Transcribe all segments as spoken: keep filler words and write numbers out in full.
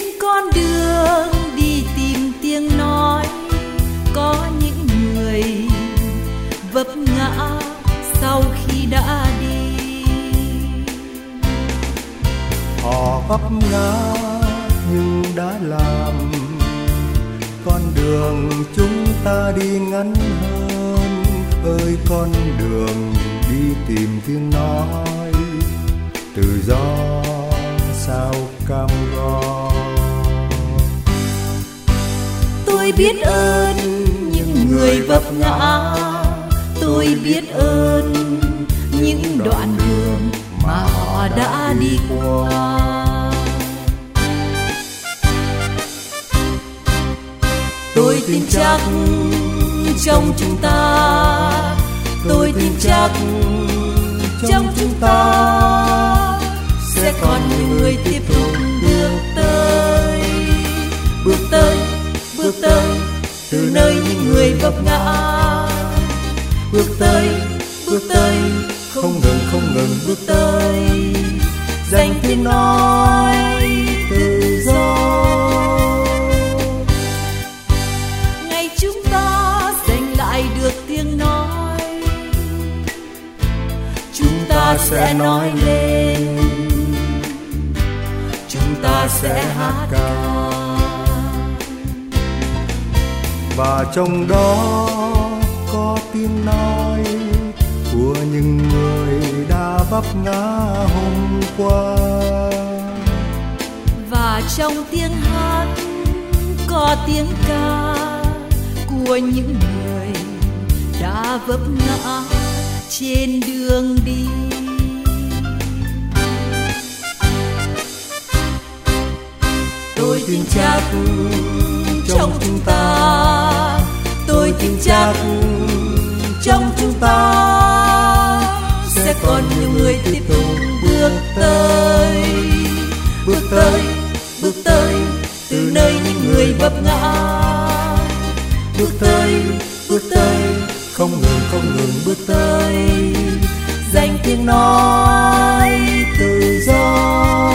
con đường đi tìm tiếng nói, có những người vấp ngã sau khi đã đi. Họ vấp ngã nhưng đã làm con đường chúng ta đi ngắn hơn. Ơi con đường đi tìm tiếng nói, tự do sao cam go. Tôi biết ơn những người vấp ngã, tôi biết ơn những đoạn đường mà họ đã đi qua. Tôi tin chắc trong chúng ta, tôi tin chắc trong chúng ta sẽ còn nhiều người tiếp tục bước tới, bước tới, bước tới từ nơi những người vấp ngã, bước tới, bước tới không ngừng không ngừng bước tới, giành tiếng nói tự do. Ngày chúng ta giành lại được tiếng nói, chúng ta sẽ nói lên, chúng ta sẽ hát ca. Và trong đó có tiếng nói của những người đã vấp ngã hôm qua. Và trong tiếng hát có tiếng ca của những người đã vấp ngã trên đường đi. Tôi tin chắc trong chúng ta, tôi tin chắc trong chúng ta sẽ còn nhiều người tiếp tục bước tới, bước tới, bước tới từ nơi những người vấp ngã, bước tới, bước tới không ngừng không ngừng bước tới, giành tiếng nói tự do.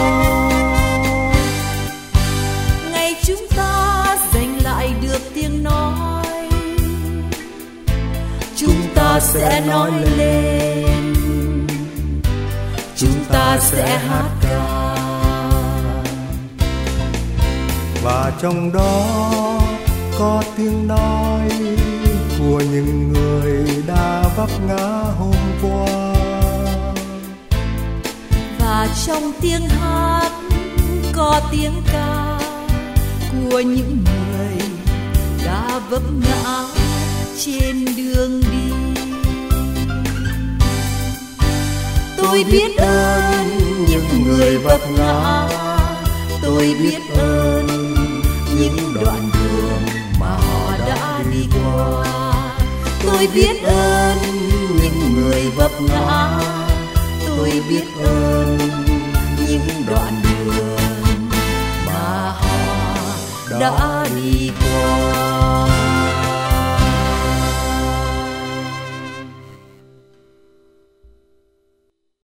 Ngày chúng ta giành lại được tiếng nói, chúng ta sẽ nói lên, chúng ta sẽ hát ca. Và trong đó có tiếng nói của những người đã vấp ngã hôm qua. Và trong tiếng hát có tiếng ca của những người đã vấp ngã trên đường đi. Tôi biết ơn những người vấp ngã, tôi biết ơn những đoạn đường mà họ đã đi qua. Tôi biết ơn những người vấp ngã, tôi biết ơn những đoạn đường mà họ đã